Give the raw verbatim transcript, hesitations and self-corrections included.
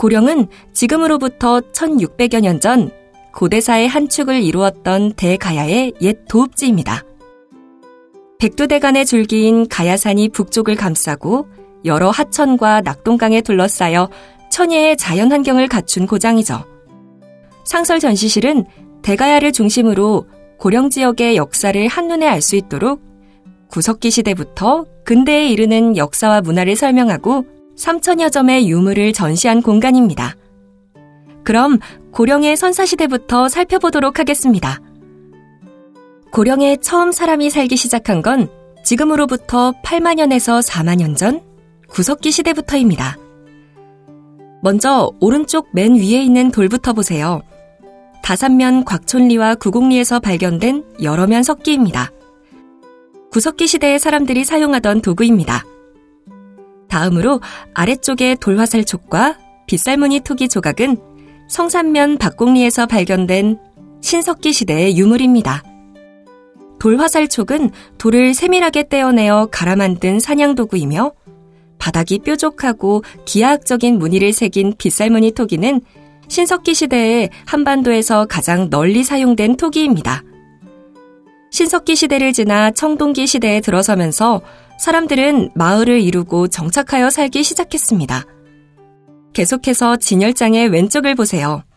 고령은 지금으로부터 천육백여 년 전 고대사의 한 축을 이루었던 대가야의 옛 도읍지입니다. 백두대간의 줄기인 가야산이 북쪽을 감싸고 여러 하천과 낙동강에 둘러싸여 천혜의 자연환경을 갖춘 고장이죠. 상설 전시실은 대가야를 중심으로 고령 지역의 역사를 한눈에 알 수 있도록 구석기 시대부터 근대에 이르는 역사와 문화를 설명하고 삼천여 점의 유물을 전시한 공간입니다. 그럼 고령의 선사시대부터 살펴보도록 하겠습니다. 고령에 처음 사람이 살기 시작한 건 지금으로부터 팔만 년에서 사만 년 전 구석기 시대부터입니다. 먼저 오른쪽 맨 위에 있는 돌부터 보세요. 다산면 곽촌리와 구곡리에서 발견된 여러 면 석기입니다. 구석기 시대의 사람들이 사용하던 도구입니다. 다음으로 아래쪽의 돌화살촉과 빗살무늬 토기 조각은 성산면 박곡리에서 발견된 신석기 시대의 유물입니다. 돌화살촉은 돌을 세밀하게 떼어내어 갈아 만든 사냥도구이며 바닥이 뾰족하고 기하학적인 무늬를 새긴 빗살무늬 토기는 신석기 시대에 한반도에서 가장 널리 사용된 토기입니다. 신석기 시대를 지나 청동기 시대에 들어서면서 사람들은 마을을 이루고 정착하여 살기 시작했습니다. 계속해서 진열장의 왼쪽을 보세요.